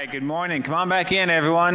right, good morning. Come on back in, everyone.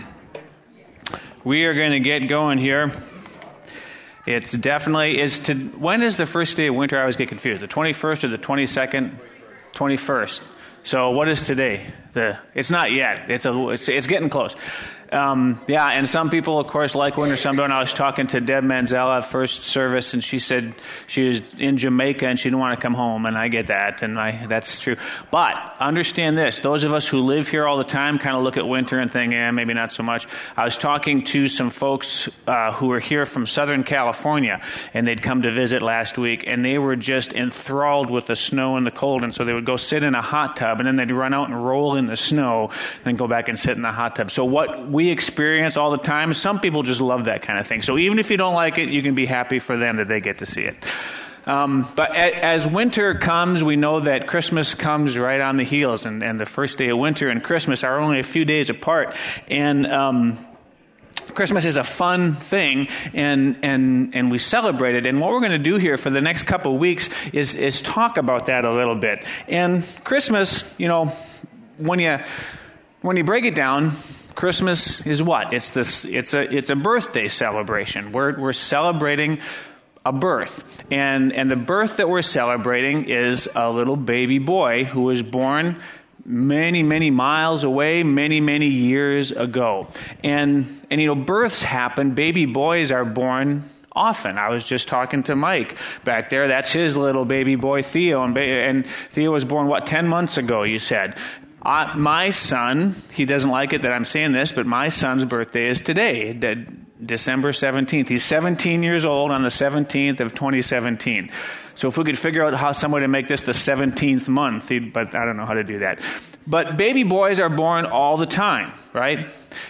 We are going to get going here. It's definitely, when is the first day of winter? I always get confused. The 21st or the 22nd? 21st. So what is today? It's not yet. It's getting close. And some people, of course, like winter, some don't. I was talking to Deb Manzella at first service, and she said she was in Jamaica and she didn't want to come home, and I get that, and that's true. But understand this, those of us who live here all the time kind of look at winter and think, maybe not so much. I was talking to some folks who were here from Southern California, and they'd come to visit last week, and they were just enthralled with the snow and the cold, and so they would go sit in a hot tub, and then they'd run out and roll in the snow, and then go back and sit in the hot tub. So what we experience all the time, some people just love that kind of thing. So even if you don't like it, you can be happy for them that they get to see it. But as winter comes, we know that Christmas comes right on the heels, and the first day of winter and Christmas are only a few days apart. And Christmas is a fun thing, and we celebrate it. And what we're going to do here for the next couple of weeks is talk about that a little bit. And Christmas, when you break it down, Christmas is what? It's a birthday celebration. We're celebrating a birth. And the birth that we're celebrating is a little baby boy who was born many, many miles away, many, many years ago. And births happen. Baby boys are born often. I was just talking to Mike back there. That's his little baby boy, Theo. And Theo was born, 10 months ago, you said. My son, he doesn't like it that I'm saying this, but my son's birthday is today, December 17th. He's 17 years old on the 17th of 2017. So if we could figure out how someone to make this the 17th month, but I don't know how to do that. But baby boys are born all the time, right?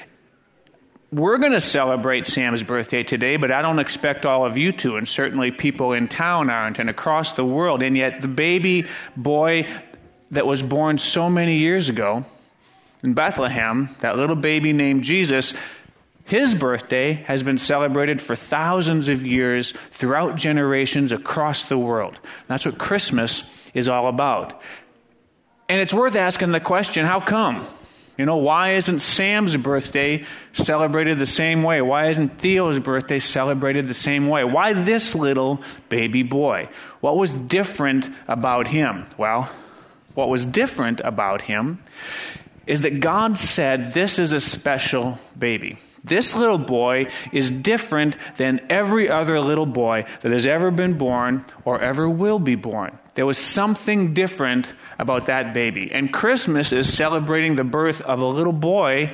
We're going to celebrate Sam's birthday today, but I don't expect all of you to, and certainly people in town aren't, and across the world. And yet the baby boy that was born so many years ago in Bethlehem, that little baby named Jesus, his birthday has been celebrated for thousands of years throughout generations across the world. That's what Christmas is all about. And it's worth asking the question, how come? Why isn't Sam's birthday celebrated the same way? Why isn't Theo's birthday celebrated the same way? Why this little baby boy? What was different about him? Well, what was different about him is that God said, this is a special baby. This little boy is different than every other little boy that has ever been born or ever will be born. There was something different about that baby. And Christmas is celebrating the birth of a little boy,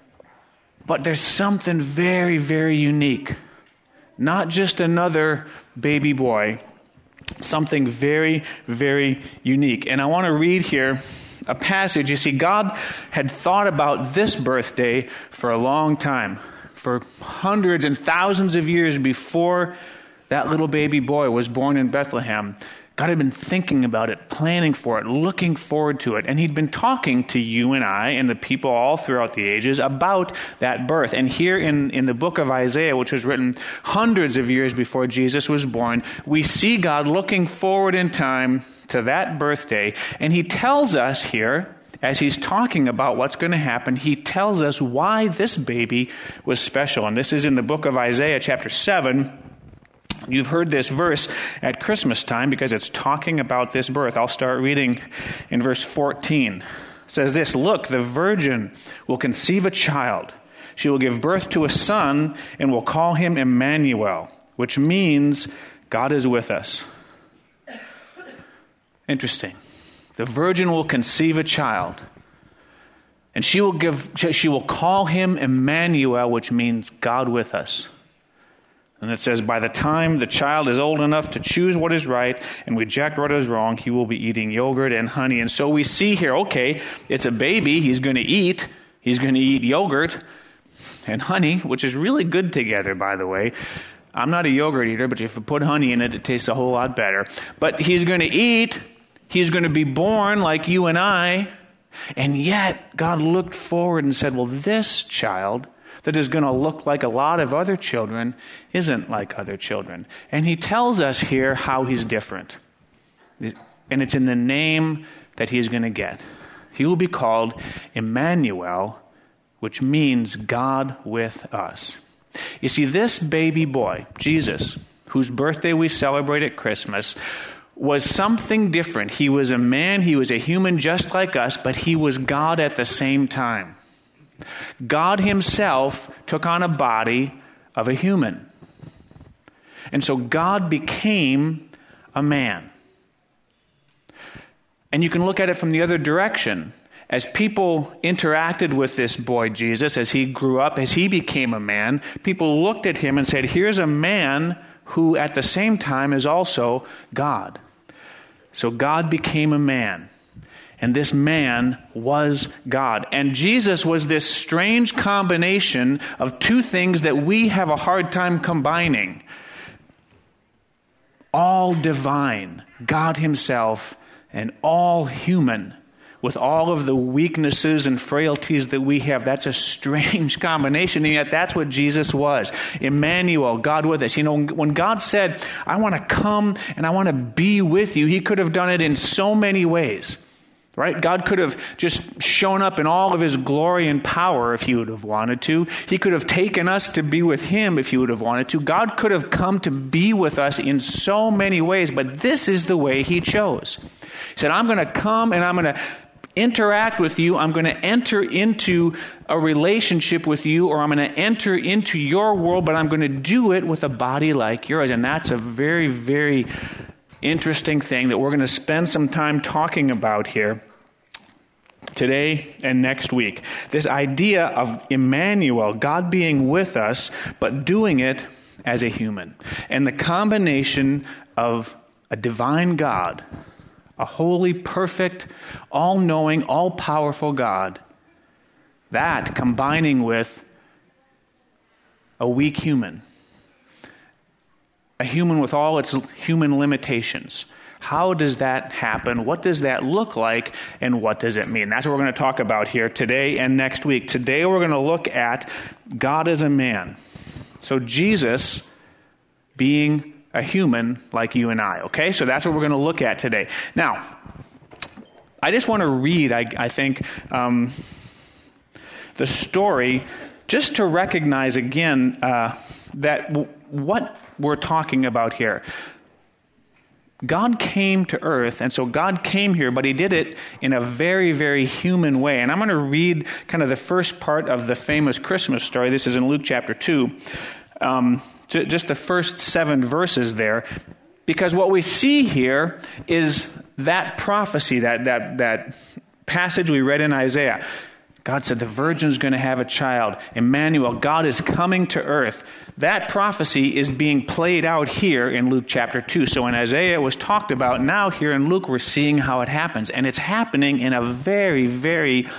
but there's something very, very unique. Not just another baby boy. Something very, very unique. And I want to read here a passage. You see, God had thought about this birthday for a long time. For hundreds and thousands of years before that little baby boy was born in Bethlehem, God had been thinking about it, planning for it, looking forward to it. And he'd been talking to you and I and the people all throughout the ages about that birth. And here in the book of Isaiah, which was written hundreds of years before Jesus was born, we see God looking forward in time to that birthday. And he tells us here, as he's talking about what's going to happen, he tells us why this baby was special. And this is in the book of Isaiah, chapter 7. You've heard this verse at Christmas time because it's talking about this birth. I'll start reading in verse 14. It says this, "Look, the virgin will conceive a child. She will give birth to a son and will call him Emmanuel," which means God is with us. Interesting. The virgin will conceive a child, and she will call him Emmanuel, which means God with us. And it says, by the time the child is old enough to choose what is right and reject what is wrong, he will be eating yogurt and honey. And so we see here, okay, it's a baby. He's going to eat yogurt and honey, which is really good together, by the way. I'm not a yogurt eater, but if you put honey in it, it tastes a whole lot better. But he's going to eat. He's going to be born like you and I. And yet, God looked forward and said, well, this child that is going to look like a lot of other children isn't like other children. And he tells us here how he's different. And it's in the name that he's going to get. He will be called Emmanuel, which means God with us. You see, this baby boy, Jesus, whose birthday we celebrate at Christmas, was something different. He was a man, he was a human just like us, but he was God at the same time. God himself took on a body of a human. And so God became a man. And you can look at it from the other direction. As people interacted with this boy Jesus, as he grew up, as he became a man, people looked at him and said, here's a man who at the same time is also God. So God became a man. And this man was God. And Jesus was this strange combination of two things that we have a hard time combining. All divine, God himself, and all human, with all of the weaknesses and frailties that we have. That's a strange combination, and yet that's what Jesus was. Emmanuel, God with us. You know, when God said, I want to come and I want to be with you, he could have done it in so many ways. Right? God could have just shown up in all of his glory and power if he would have wanted to. He could have taken us to be with him if he would have wanted to. God could have come to be with us in so many ways, but this is the way he chose. He said, I'm going to come and I'm going to interact with you. I'm going to enter into a relationship with you, or I'm going to enter into your world, but I'm going to do it with a body like yours. And that's a very, very interesting thing that we're going to spend some time talking about here today and next week. This idea of Emmanuel, God being with us, but doing it as a human. And the combination of a divine God, a holy, perfect, all-knowing, all-powerful God, that combining with a weak human. A human with all its human limitations. How does that happen? What does that look like? And what does it mean? That's what we're going to talk about here today and next week. Today we're going to look at God as a man. So Jesus being a human like you and I. Okay? So that's what we're going to look at today. Now, I just want to read, I think, the story just to recognize again that what we're talking about here. God came to earth, and so God came here, but he did it in a very, very human way. And I'm going to read kind of the first part of the famous Christmas story. This is in Luke chapter 2. Just the first 7 verses there. Because what we see here is that prophecy, that passage we read in Isaiah. God said the virgin's going to have a child. Emmanuel, God is coming to earth. That prophecy is being played out here in Luke chapter 2. So in Isaiah it was talked about. Now here in Luke we're seeing how it happens. And it's happening in a very, very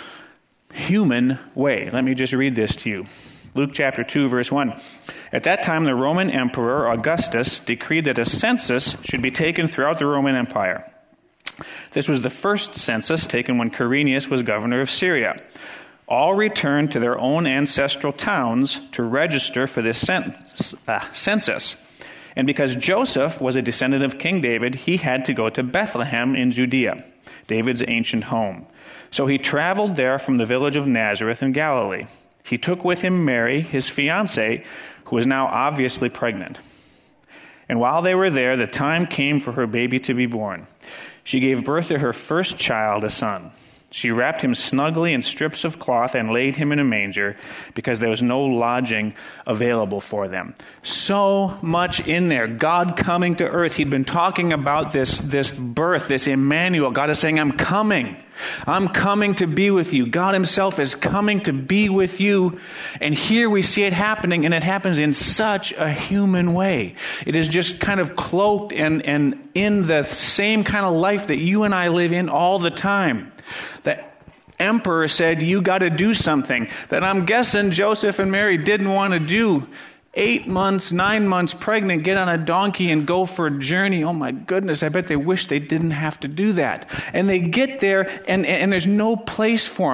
human way. Let me just read this to you. Luke chapter 2, verse 1. At that time the Roman Emperor Augustus decreed that a census should be taken throughout the Roman Empire. This was the first census taken when Quirinius was governor of Syria. All returned to their own ancestral towns to register for this census. And because Joseph was a descendant of King David, he had to go to Bethlehem in Judea, David's ancient home. So he traveled there from the village of Nazareth in Galilee. He took with him Mary, his fiancée, who was now obviously pregnant. And while they were there, the time came for her baby to be born. She gave birth to her first child, a son. She wrapped him snugly in strips of cloth and laid him in a manger because there was no lodging available for them. So much in there. God coming to earth. He'd been talking about this birth, this Emmanuel. God is saying, I'm coming. I'm coming to be with you. God himself is coming to be with you. And here we see it happening, and it happens in such a human way. It is just kind of cloaked and in the same kind of life that you and I live in all the time. The emperor said, you got to do something that I'm guessing Joseph and Mary didn't want to do. 8 months, 9 months pregnant, get on a donkey and go for a journey. Oh my goodness, I bet they wish they didn't have to do that. And they get there and there's no place for them.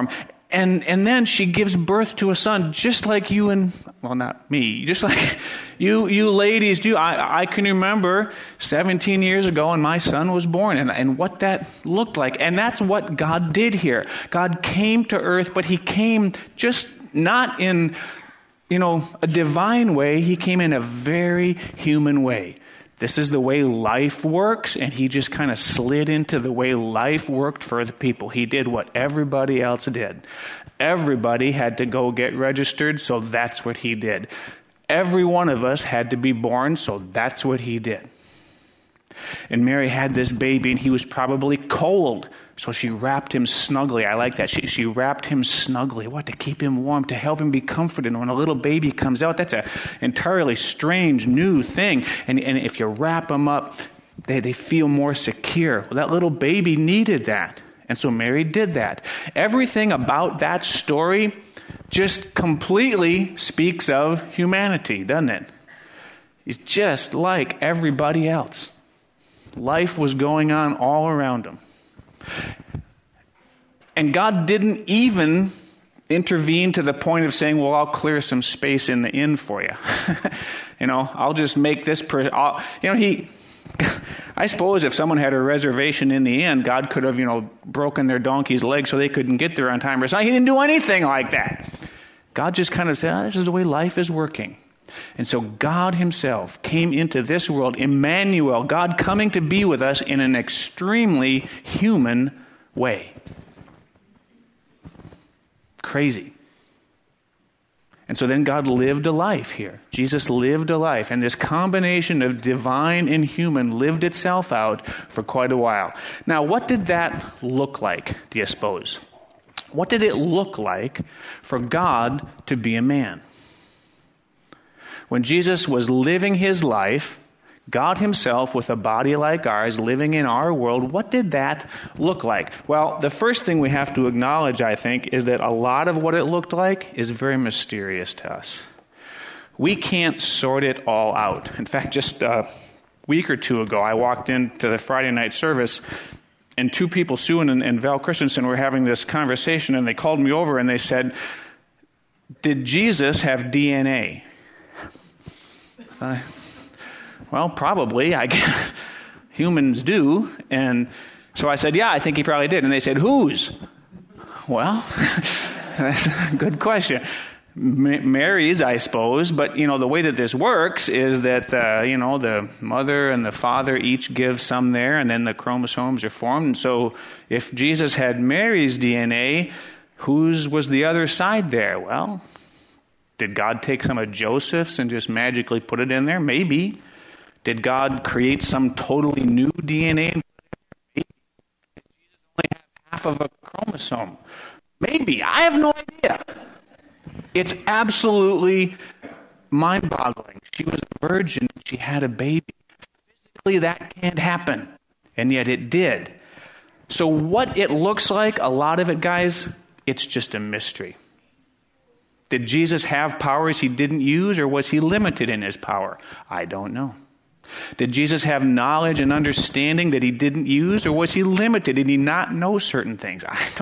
And then she gives birth to a son, just like you and, well, not me, just like you ladies do. I can remember 17 years ago when my son was born and what that looked like. And that's what God did here. God came to earth, but he came just not in, a divine way. He came in a very human way. This is the way life works, and he just kind of slid into the way life worked for the people. He did what everybody else did. Everybody had to go get registered, so that's what he did. Every one of us had to be born, so that's what he did. And Mary had this baby, and he was probably cold, so she wrapped him snugly. I like that. She wrapped him snugly. What? To keep him warm, to help him be comforted. And when a little baby comes out, that's an entirely strange, new thing. And if you wrap them up, they feel more secure. Well, that little baby needed that. And so Mary did that. Everything about that story just completely speaks of humanity, doesn't it? He's just like everybody else. Life was going on all around him. And God didn't even intervene to the point of saying, well, I'll clear some space in the inn for you. I'll just make this person, I suppose if someone had a reservation in the inn, God could have, broken their donkey's leg so they couldn't get there on time. He didn't do anything like that. God just kind of said, this is the way life is working. And so God himself came into this world, Emmanuel, God coming to be with us in an extremely human way. Crazy. And so then God lived a life here. Jesus lived a life. And this combination of divine and human lived itself out for quite a while. Now, what did that look like, do you suppose? What did it look like for God to be a man? When Jesus was living his life, God himself with a body like ours living in our world, what did that look like? Well, the first thing we have to acknowledge, I think, is that a lot of what it looked like is very mysterious to us. We can't sort it all out. In fact, just a week or two ago, I walked into the Friday night service, and two people, Sue and Val Christensen, were having this conversation, and they called me over and they said, did Jesus have DNA? Well, probably. Humans do. And so I said, yeah, I think he probably did. And they said, whose? Well, that's a good question. Mary's, I suppose. But, the way that this works is that, the mother and the father each give some there, and then the chromosomes are formed. And so if Jesus had Mary's DNA, whose was the other side there? Well, did God take some of Joseph's and just magically put it in there? Maybe. Did God create some totally new DNA? Maybe. Did Jesus only have half of a chromosome? Maybe. I have no idea. It's absolutely mind-boggling. She was a virgin. She had a baby. Physically, that can't happen. And yet it did. So what it looks like, a lot of it, guys, it's just a mystery. Did Jesus have powers he didn't use, or was he limited in his power? I don't know. Did Jesus have knowledge and understanding that he didn't use, or was he limited? Did he not know certain things?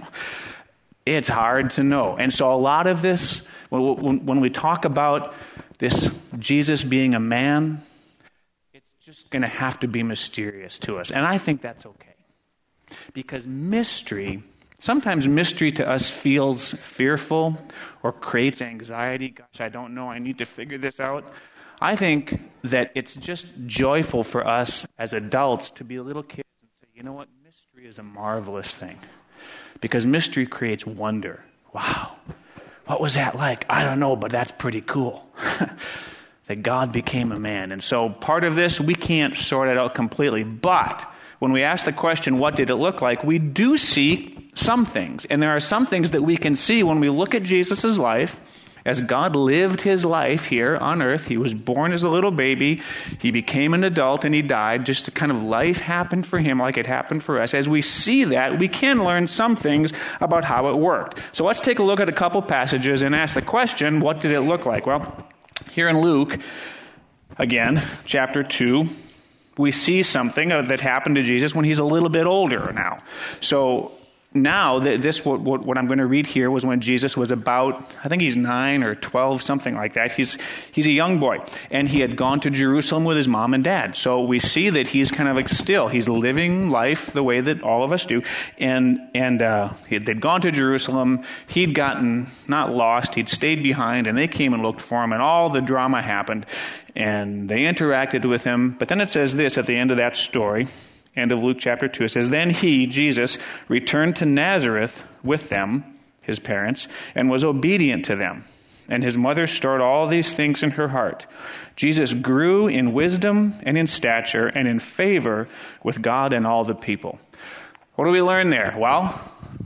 It's hard to know. And so a lot of this, when we talk about this Jesus being a man, it's just going to have to be mysterious to us. And I think that's okay. Because sometimes mystery to us feels fearful or creates anxiety. Gosh, I don't know. I need to figure this out. I think that it's just joyful for us as adults to be little kids and say, you know what? Mystery is a marvelous thing. Because mystery creates wonder. Wow. What was that like? I don't know, but that's pretty cool. That God became a man. And so part of this, we can't sort it out completely. But when we ask the question, what did it look like? We do see some things. And there are some things that we can see when we look at Jesus' life. As God lived his life here on earth, he was born as a little baby, he became an adult, and he died. Just the kind of life happened for him like it happened for us. As we see that, we can learn some things about how it worked. So let's take a look at a couple passages and ask the question, what did it look like? Well, here in Luke, again, chapter 2, we see something that happened to Jesus when he's a little bit older now. So now, what I'm going to read here was when Jesus was about, I think he's 9 or 12, something like that. He's a young boy, and he had gone to Jerusalem with his mom and dad. So we see that he's kind of like he's living life the way that all of us do. And they'd gone to Jerusalem. He'd gotten not lost. He'd stayed behind, and they came and looked for him, and all the drama happened, and they interacted with him. But then it says this at the end of that story. End of Luke chapter 2, it says, "Then he, Jesus, returned to Nazareth with them," his parents, "and was obedient to them. And his mother stored all these things in her heart. Jesus grew in wisdom and in stature and in favor with God and all the people." What do we learn there? Well,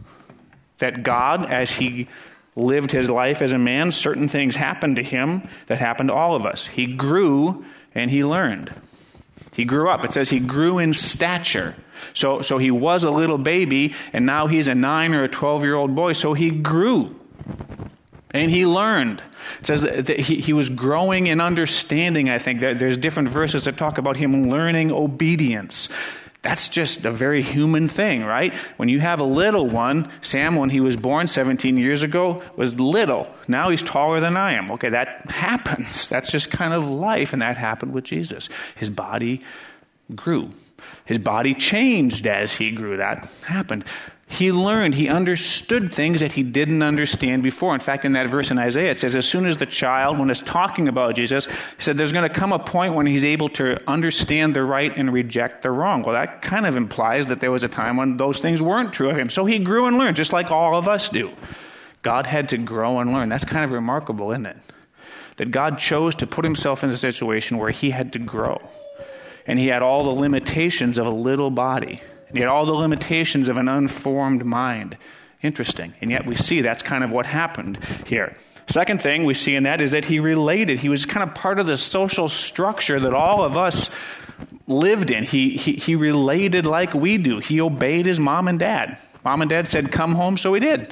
that God, as he lived his life as a man, certain things happened to him that happened to all of us. He grew and he learned. He grew up. It says he grew in stature. So he was a little baby, and now he's a 9 or a 12-year-old boy. So he grew, and he learned. It says that he was growing in understanding, I think. There's different verses that talk about him learning obedience. That's just a very human thing, right? When you have a little one, Sam, when he was born 17 years ago, was little. Now he's taller than I am. Okay, that happens. That's just kind of life, and that happened with Jesus. His body grew. His body changed as he grew. That happened. He learned. He understood things that he didn't understand before. In fact, in that verse in Isaiah, it says as soon as the child, when it's talking about Jesus, he said there's going to come a point when he's able to understand the right and reject the wrong. Well, that kind of implies that there was a time when those things weren't true of him. So he grew and learned, just like all of us do. God had to grow and learn. That's kind of remarkable, isn't it? That God chose to put himself in a situation where he had to grow. And he had all the limitations of a little body. And he had all the limitations of an unformed mind. Interesting. And yet we see that's kind of what happened here. Second thing we see in that is that he related. He was kind of part of the social structure that all of us lived in. He related like we do. He obeyed his mom and dad. Mom and dad said, "Come home," so he did.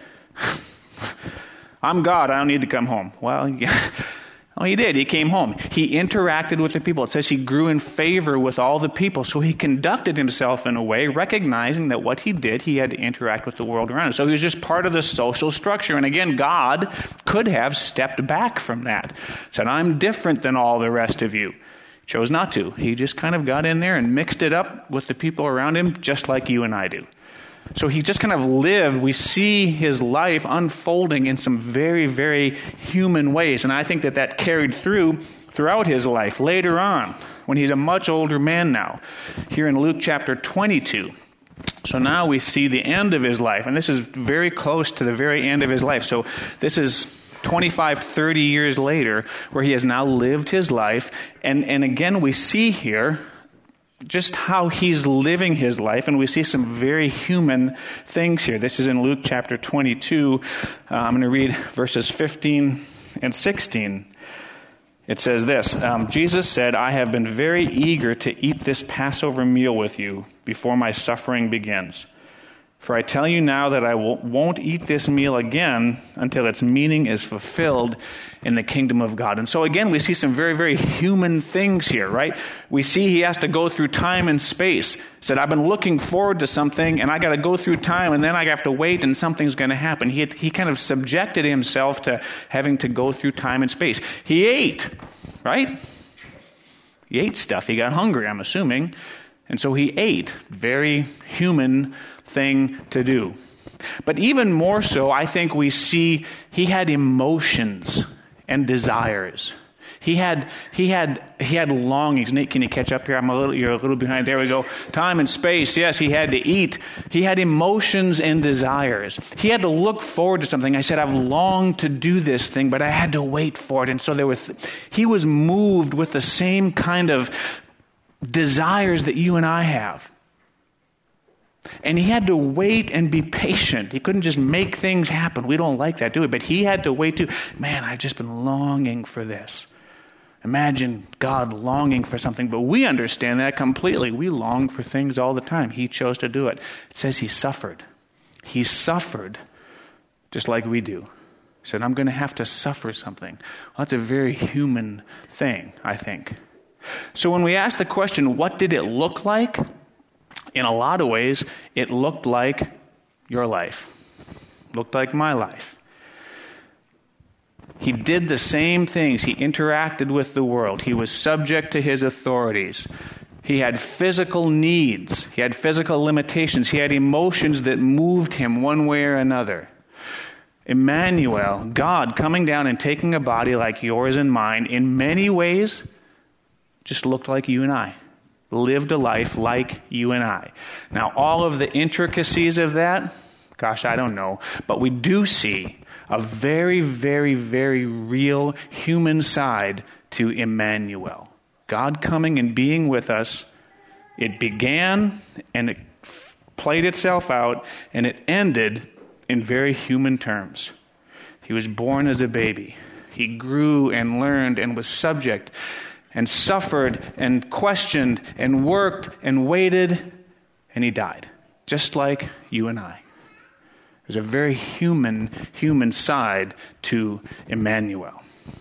I'm God, I don't need to come home. Well, yeah. Oh, he did. He came home. He interacted with the people. It says he grew in favor with all the people. So he conducted himself in a way, recognizing that what he did, he had to interact with the world around him. So he was just part of the social structure. And again, God could have stepped back from that. Said, "I'm different than all the rest of you." Chose not to. He just kind of got in there and mixed it up with the people around him, just like you and I do. So he just kind of lived. We see his life unfolding in some very, very human ways. And I think that carried throughout his life later on, when he's a much older man now. Here in Luke chapter 22. So now we see the end of his life. And this is very close to the very end of his life. So this is 25, 30 years later, where he has now lived his life. And again, we see here just how he's living his life, and we see some very human things here. This is in Luke chapter 22. I'm going to read verses 15 and 16. It says this, Jesus said, "I have been very eager to eat this Passover meal with you before my suffering begins. For I tell you now that I won't eat this meal again until its meaning is fulfilled in the kingdom of God." And so again, we see some very, very human things here, right? We see he has to go through time and space. He said, "I've been looking forward to something, and I got to go through time, and then I have to wait, and something's going to happen." He kind of subjected himself to having to go through time and space. He ate, right? He ate stuff. He got hungry, I'm assuming. And so he ate. Very human thing to do. But even more so, I think we see he had emotions and desires. He had longings. Nate, can you catch up here? You're a little behind. There we go. Time and space. Yes, he had to eat. He had emotions and desires. He had to look forward to something. I said, "I've longed to do this thing, but I had to wait for it." And so he was moved with the same kind of desires that you and I have. And he had to wait and be patient. He couldn't just make things happen. We don't like that, do we? But he had to wait too. Man, I've just been longing for this. Imagine God longing for something, but we understand that completely. We long for things all the time. He chose to do it. It says he suffered. He suffered just like we do. He said, "I'm going to have to suffer something." Well, that's a very human thing, I think. So when we ask the question, what did it look like? In a lot of ways, it looked like your life. Looked like my life. He did the same things. He interacted with the world. He was subject to his authorities. He had physical needs. He had physical limitations. He had emotions that moved him one way or another. Emmanuel, God coming down and taking a body like yours and mine, in many ways, just looked like you and I. Lived a life like you and I. Now, all of the intricacies of that, gosh, I don't know. But we do see a very, very, very real human side to Emmanuel. God coming and being with us. It began and it played itself out, and it ended in very human terms. He was born as a baby. He grew and learned and was subject and suffered and questioned and worked and waited, and he died, just like you and I. There's a very human side to Emmanuel.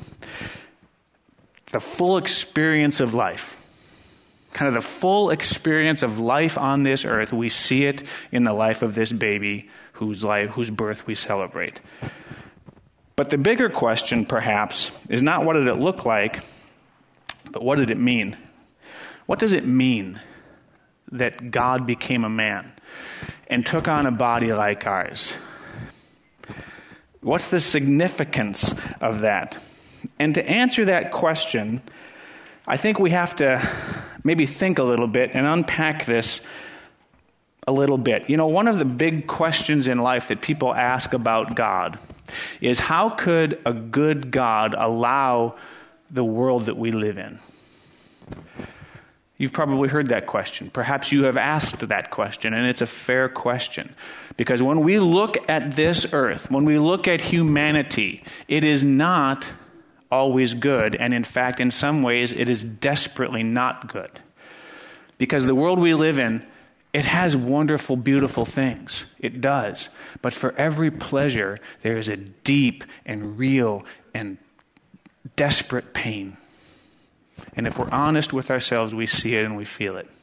The full experience of life, kind of the full experience of life on this earth, we see it in the life of this baby whose birth we celebrate. But the bigger question, perhaps, is not what did it look like, but what did it mean? What does it mean that God became a man and took on a body like ours? What's the significance of that? And to answer that question, I think we have to maybe think a little bit and unpack this a little bit. You know, one of the big questions in life that people ask about God is, how could a good God allow the world that we live in? You've probably heard that question. Perhaps you have asked that question, and it's a fair question. Because when we look at this earth, when we look at humanity, it is not always good. And in fact, in some ways, it is desperately not good. Because the world we live in, it has wonderful, beautiful things. It does. But for every pleasure, there is a deep and real and desperate pain. And if we're honest with ourselves, we see it and we feel it.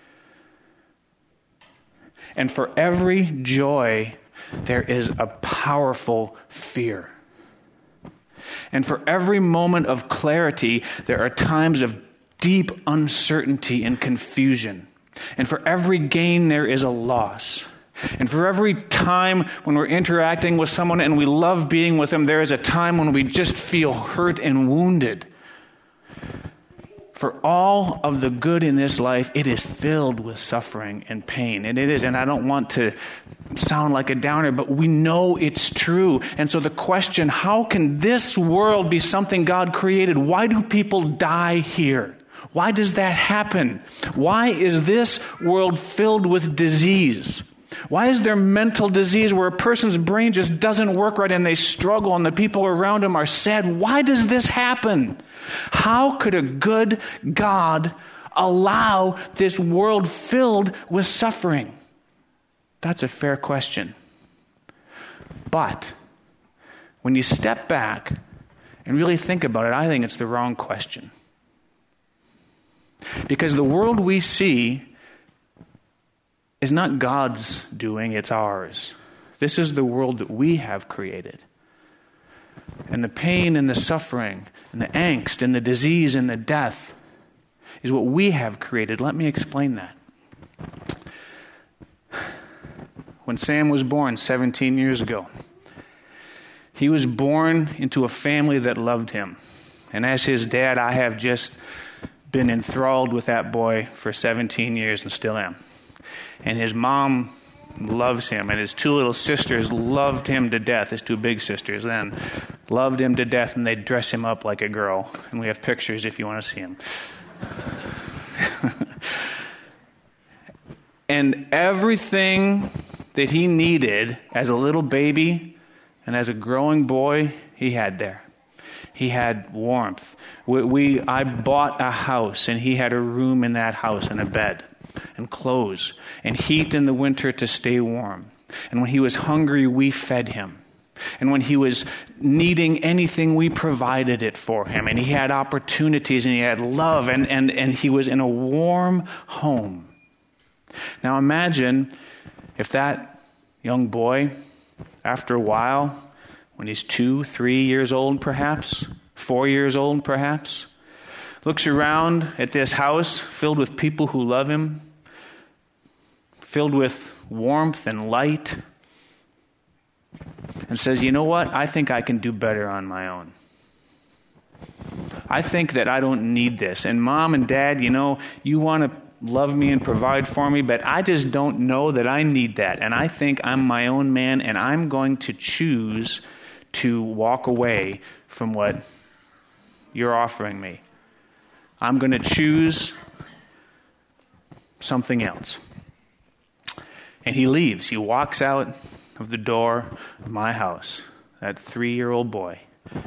And for every joy, there is a powerful fear. And for every moment of clarity, there are times of deep uncertainty and confusion. And for every gain, there is a loss. And for every time when we're interacting with someone and we love being with them, there is a time when we just feel hurt and wounded. For all of the good in this life, it is filled with suffering and pain. And it is, and I don't want to sound like a downer, but we know it's true. And so the question, how can this world be something God created? Why do people die here? Why does that happen? Why is this world filled with disease? Why is there mental disease where a person's brain just doesn't work right and they struggle and the people around them are sad? Why does this happen? How could a good God allow this world filled with suffering? That's a fair question. But when you step back and really think about it, I think it's the wrong question. Because the world we see is not God's doing, it's ours. This is the world that we have created. And the pain and the suffering and the angst and the disease and the death is what we have created. Let me explain that. When Sam was born 17 years ago, he was born into a family that loved him. And as his dad, I have just been enthralled with that boy for 17 years and still am. And his mom loves him, and his two little sisters loved him to death. His two big sisters then loved him to death, and they'd dress him up like a girl. And we have pictures if you want to see him. And everything that he needed as a little baby and as a growing boy, he had there. He had warmth. I bought a house, and he had a room in that house and a bed and clothes and heat in the winter to stay warm. And when he was hungry, we fed him. And when he was needing anything, we provided it for him. And he had opportunities, and he had love, and he was in a warm home. Now imagine if that young boy, after a while, when he's 2, 3 years old perhaps, 4 years old perhaps, looks around at this house filled with people who love him, filled with warmth and light, and says, you know what? I think I can do better on my own. I think that I don't need this. And Mom and Dad, you want to love me and provide for me, but I just don't know that I need that. And I think I'm my own man, and I'm going to choose to walk away from what you're offering me. I'm going to choose something else. And he leaves. He walks out of the door of my house, that 3-year-old boy.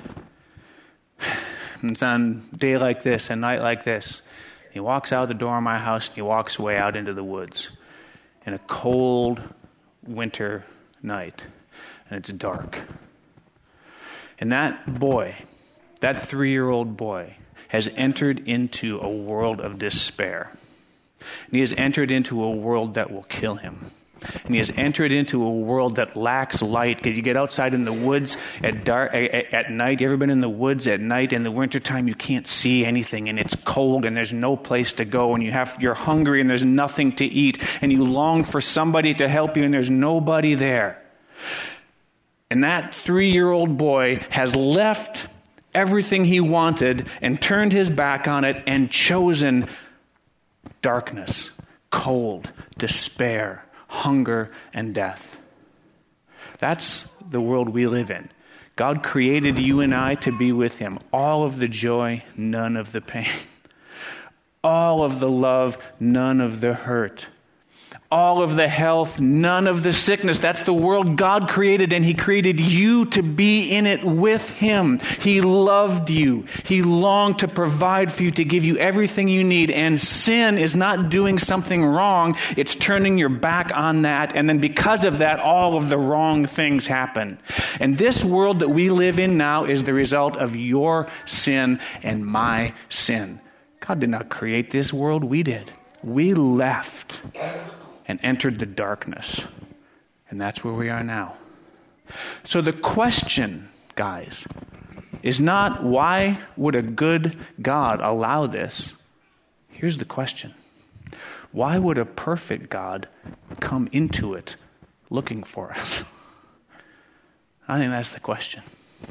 And it's on a day like this, a night like this. He walks out the door of my house and he walks away out into the woods in a cold winter night. And it's dark. And that boy, that 3-year-old boy, has entered into a world of despair. And he has entered into a world that will kill him. And he has entered into a world that lacks light. Because you get outside in the woods at night. You ever been in the woods at night in the wintertime? You can't see anything, and it's cold, and there's no place to go, and you're hungry, and there's nothing to eat, and you long for somebody to help you, and there's nobody there. And that 3-year-old boy has left everything he wanted and turned his back on it and chosen darkness, cold, despair, hunger, and death. That's the world we live in. God created you and I to be with him. All of the joy, none of the pain. All of the love, none of the hurt. All of the health, none of the sickness. That's the world God created, and he created you to be in it with him. He loved you. He longed to provide for you, to give you everything you need. And sin is not doing something wrong. It's turning your back on that. And then because of that, all of the wrong things happen. And this world that we live in now is the result of your sin and my sin. God did not create this world. We did. We left and entered the darkness. And that's where we are now. So the question, guys, is not why would a good God allow this? Here's the question. Why would a perfect God come into it looking for us? I think that's the question.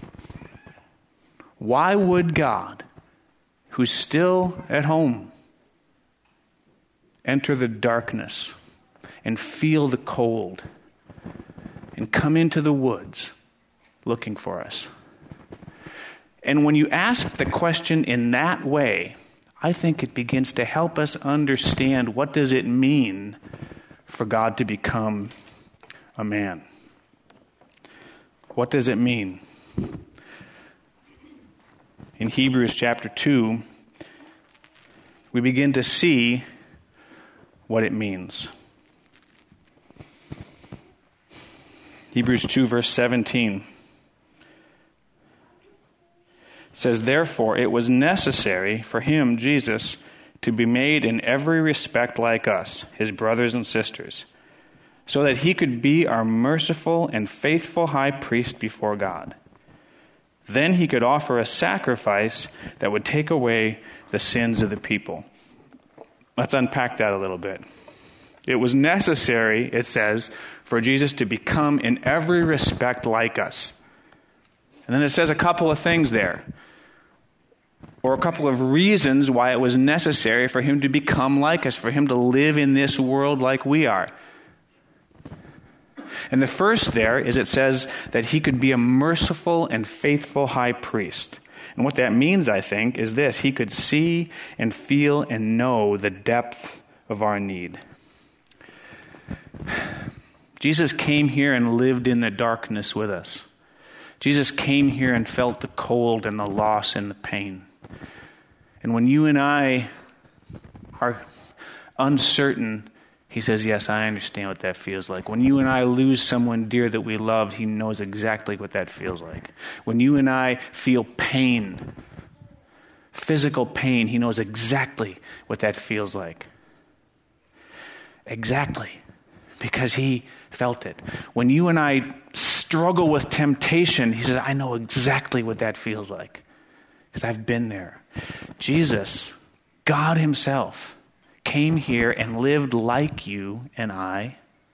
Why would God, who's still at home, enter the darkness and feel the cold and come into the woods looking for us? And when you ask the question in that way, I think it begins to help us understand what does it mean for God to become a man. What does it mean? In Hebrews chapter 2, we begin to see what it means. Hebrews 2 verse 17 says, "Therefore it was necessary for him, Jesus, to be made in every respect like us, his brothers and sisters, so that he could be our merciful and faithful high priest before God. Then he could offer a sacrifice that would take away the sins of the people." Let's unpack that a little bit. It was necessary, it says, for Jesus to become in every respect like us. And then it says a couple of things there, or a couple of reasons why it was necessary for him to become like us, for him to live in this world like we are. And the first there is it says that he could be a merciful and faithful high priest. And what that means, I think, is this. He could see and feel and know the depth of our need. Jesus came here and lived in the darkness with us. Jesus came here and felt the cold and the loss and the pain. And when you and I are uncertain, he says, yes, I understand what that feels like. When you and I lose someone dear that we loved, he knows exactly what that feels like. When you and I feel pain, physical pain, he knows exactly what that feels like. Exactly. because he felt it. When you and I struggle with temptation, he says, I know exactly what that feels like because I've been there. Jesus, God himself, came here and lived like you and I.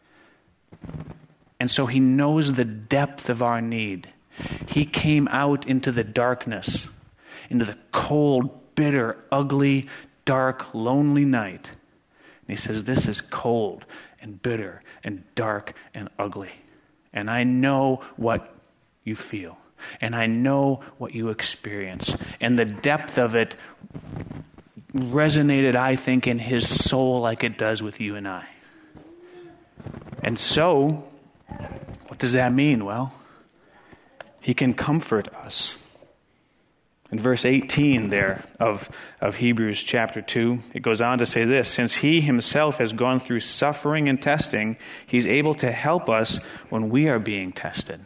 And so he knows the depth of our need. He came out into the darkness, into the cold, bitter, ugly, dark, lonely night. And he says, this is cold and bitter and dark and ugly. And I know what you feel. And I know what you experience. And the depth of it resonated, I think, in his soul like it does with you and I. And so, what does that mean? Well, he can comfort us. In verse 18 there of Hebrews chapter 2, it goes on to say this, since he himself has gone through suffering and testing, he's able to help us when we are being tested.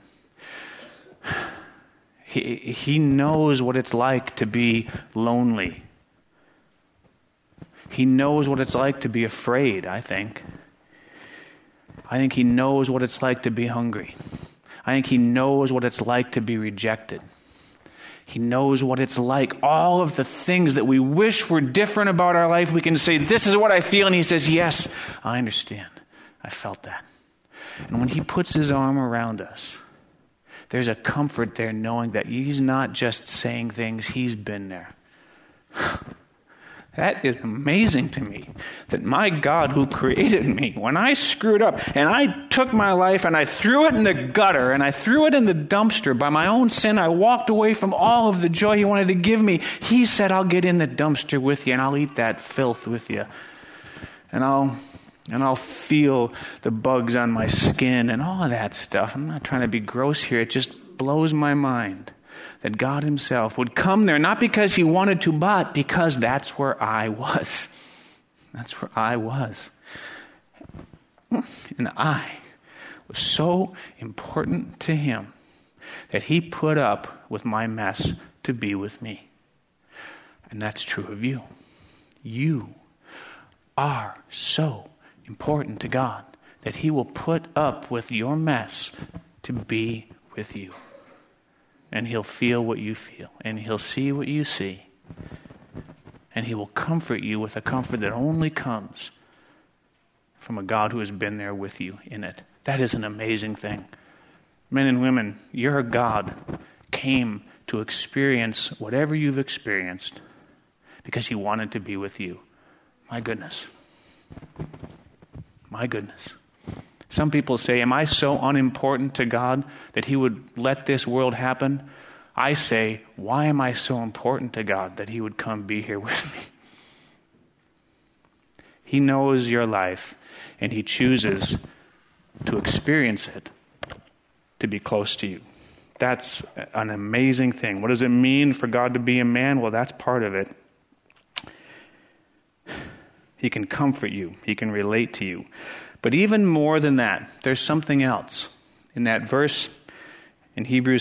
He knows what it's like to be lonely. He knows what it's like to be afraid, I think. I think he knows what it's like to be hungry. I think he knows what it's like to be rejected. He knows what it's like. All of the things that we wish were different about our life, we can say, this is what I feel. And he says, yes, I understand. I felt that. And when he puts his arm around us, there's a comfort there knowing that he's not just saying things, he's been there. That is amazing to me, that my God who created me, when I screwed up and I took my life and I threw it in the gutter and I threw it in the dumpster by my own sin, I walked away from all of the joy he wanted to give me. He said, I'll get in the dumpster with you and I'll eat that filth with you. And I'll feel the bugs on my skin and all of that stuff. I'm not trying to be gross here. It just blows my mind that God himself would come there, not because he wanted to, but because that's where I was. That's where I was. And I was so important to him that he put up with my mess to be with me. And that's true of you. You are so important to God that he will put up with your mess to be with you. And he'll feel what you feel. And he'll see what you see. And he will comfort you with a comfort that only comes from a God who has been there with you in it. That is an amazing thing. Men and women, your God came to experience whatever you've experienced because he wanted to be with you. My goodness. My goodness. Some people say, am I so unimportant to God that he would let this world happen? I say, why am I so important to God that he would come be here with me? He knows your life, and he chooses to experience it, to be close to you. That's an amazing thing. What does it mean for God to be a man? Well, that's part of it. He can comfort you. He can relate to you. But even more than that, there's something else. In that verse in Hebrews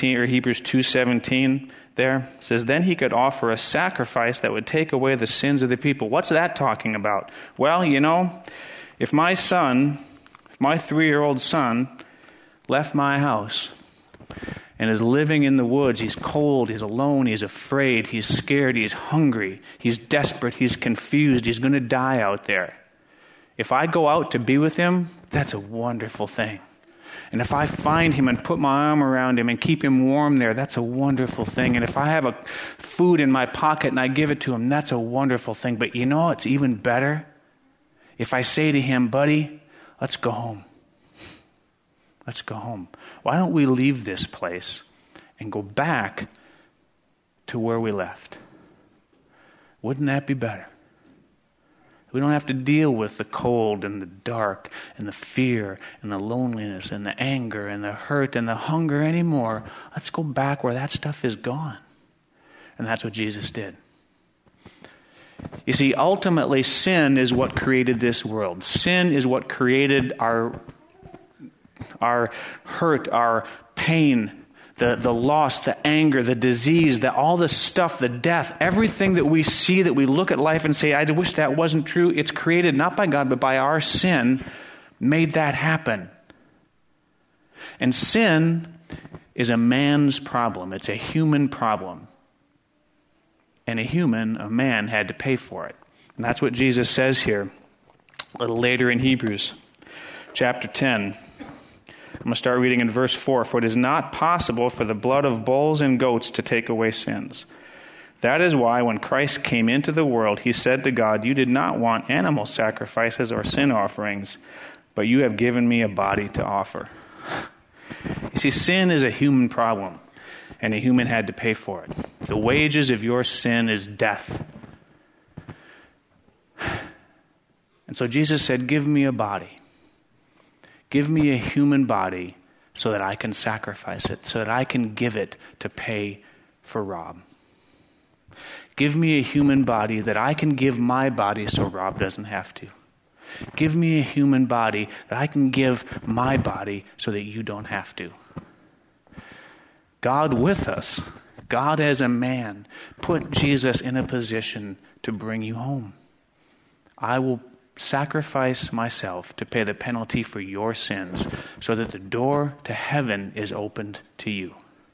2:17 there, it says, then he could offer a sacrifice that would take away the sins of the people. What's that talking about? Well, if my 3-year-old son left my house and is living in the woods, he's cold, he's alone, he's afraid, he's scared, he's hungry, he's desperate, he's confused, he's going to die out there. If I go out to be with him, that's a wonderful thing. And if I find him and put my arm around him and keep him warm there, that's a wonderful thing. And if I have food in my pocket and I give it to him, that's a wonderful thing. But it's even better if I say to him, buddy, let's go home. Let's go home. Why don't we leave this place and go back to where we left? Wouldn't that be better? We don't have to deal with the cold and the dark and the fear and the loneliness and the anger and the hurt and the hunger anymore. Let's go back where that stuff is gone. And that's what Jesus did. You see, ultimately, sin is what created this world. Sin is what created our hurt, our pain, the loss, the anger, the disease, all the stuff, the death, everything that we see, that we look at life and say, I wish that wasn't true. It's created not by God, but by our sin, made that happen. And sin is a man's problem. It's a human problem. And a man had to pay for it. And that's what Jesus says here a little later in Hebrews chapter 10. I'm going to start reading in verse 4. For it is not possible for the blood of bulls and goats to take away sins. That is why when Christ came into the world, he said to God, you did not want animal sacrifices or sin offerings, but you have given me a body to offer. You see, sin is a human problem, and a human had to pay for it. The wages of your sin is death. And so Jesus said, give me a body. Give me a human body so that I can sacrifice it, so that I can give it to pay for Rob. Give me a human body that I can give my body so Rob doesn't have to. Give me a human body that I can give my body so that you don't have to. God with us, God as a man, put Jesus in a position to bring you home. I will sacrifice myself to pay the penalty for your sins so that the door to heaven is opened to you.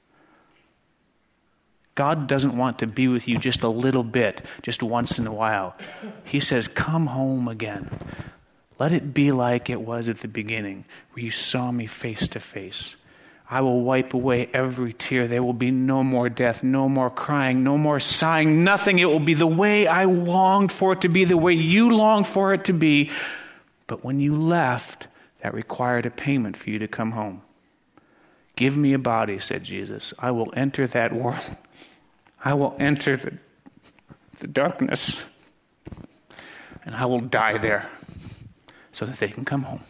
God doesn't want to be with you just a little bit, just once in a while. He says, come home again. Let it be like it was at the beginning, where you saw me face to face. I will wipe away every tear. There will be no more death, no more crying, no more sighing, nothing. It will be the way I longed for it to be, the way you longed for it to be. But when you left, that required a payment for you to come home. Give me a body, said Jesus. I will enter that world. I will enter the darkness, and I will die there so that they can come home.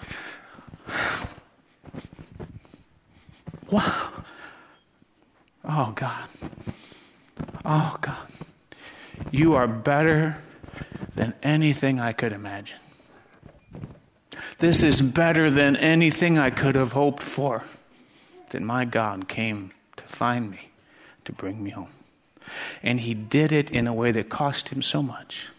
Wow. Oh, God. Oh, God. You are better than anything I could imagine. This is better than anything I could have hoped for. That my God came to find me, to bring me home. And he did it in a way that cost him so much.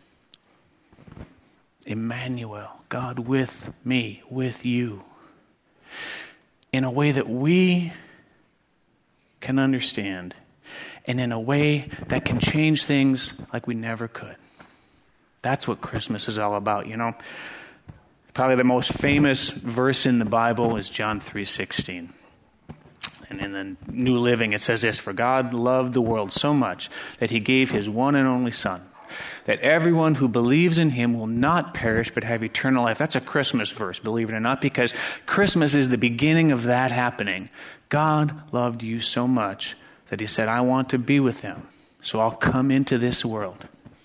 Emmanuel, God with me, with you. In a way that we can understand. And in a way that can change things like we never could. That's what Christmas is all about, you know. Probably the most famous verse in the Bible is John 3:16. And in the New Living, it says this, for God loved the world so much that he gave his one and only Son, that everyone who believes in him will not perish but have eternal life. That's a Christmas verse, believe it or not, because Christmas is the beginning of that happening. God loved you so much that he said, I want to be with him, so I'll come into this world.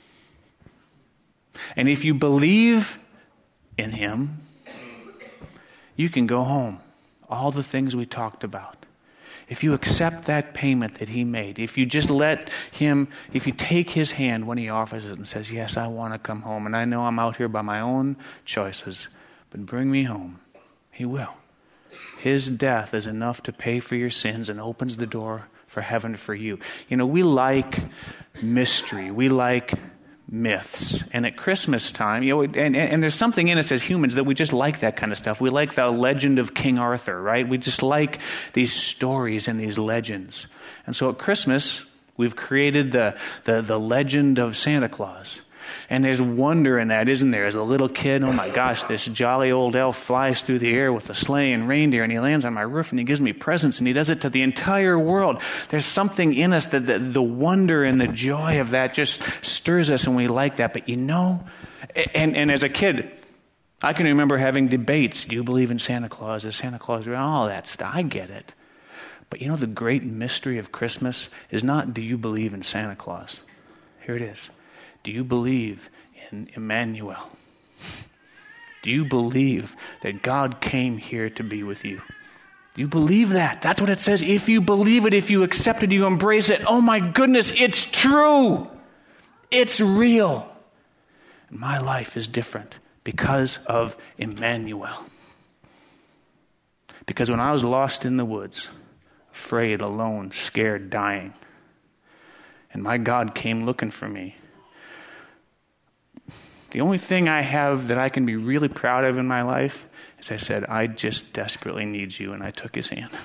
And if you believe in him, you can go home. All the things we talked about. If you accept that payment that he made, if you just let him, if you take his hand when he offers it and says, yes, I want to come home, and I know I'm out here by my own choices, but bring me home, he will. His death is enough to pay for your sins and opens the door for heaven for you. You know, we like mystery. We like myths. And at Christmas time, you know, and there's something in us as humans that we just like that kind of stuff. We like the legend of King Arthur, right? We just like these stories and these legends. And so at Christmas, we've created the legend of Santa Claus. And there's wonder in that, isn't there? As a little kid, oh my gosh, this jolly old elf flies through the air with a sleigh and reindeer, and he lands on my roof and he gives me presents, and he does it to the entire world. There's something in us that the wonder and the joy of that just stirs us, and we like that. But you know, and as a kid, I can remember having debates. Do you believe in Santa Claus? Is Santa Claus real? All that stuff. I get it. But you know, the great mystery of Christmas is not, do you believe in Santa Claus? Here it is. Do you believe in Emmanuel? Do you believe that God came here to be with you? Do you believe that? That's what it says. If you believe it, if you accept it, you embrace it. Oh my goodness, it's true. It's real. My life is different because of Emmanuel. Because when I was lost in the woods, afraid, alone, scared, dying, and my God came looking for me, The only thing I have that I can be really proud of in my life is I said, I just desperately need you, and I took his hand.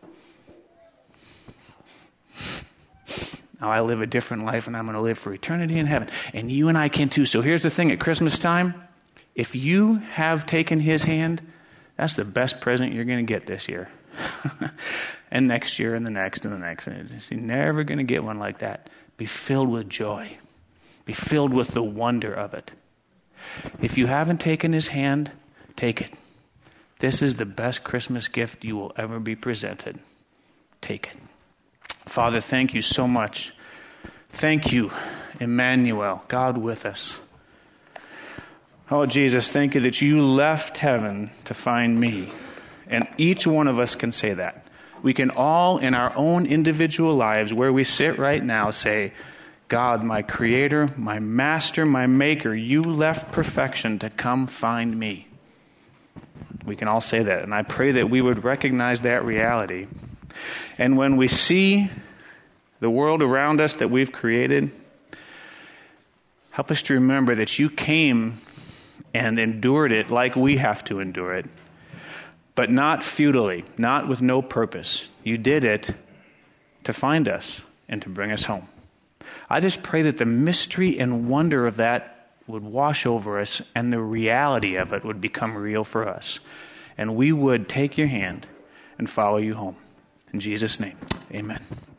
Now I live a different life, and I'm going to live for eternity in heaven. And you and I can too. So here's the thing at Christmas time. If you have taken his hand, that's the best present you're going to get this year. And next year, and the next, and the next. And you're never going to get one like that. Be filled with joy. Be filled with the wonder of it. If you haven't taken his hand, take it. This is the best Christmas gift you will ever be presented. Take it. Father, thank you so much. Thank you, Emmanuel, God with us. Oh, Jesus, thank you that you left heaven to find me. And each one of us can say that. We can all, in our own individual lives, where we sit right now, say, God, my creator, my master, my maker, you left perfection to come find me. We can all say that. And I pray that we would recognize that reality. And when we see the world around us that we've created, help us to remember that you came and endured it like we have to endure it, but not futilely, not with no purpose. You did it to find us and to bring us home. I just pray that the mystery and wonder of that would wash over us and the reality of it would become real for us. And we would take your hand and follow you home. In Jesus' name, amen.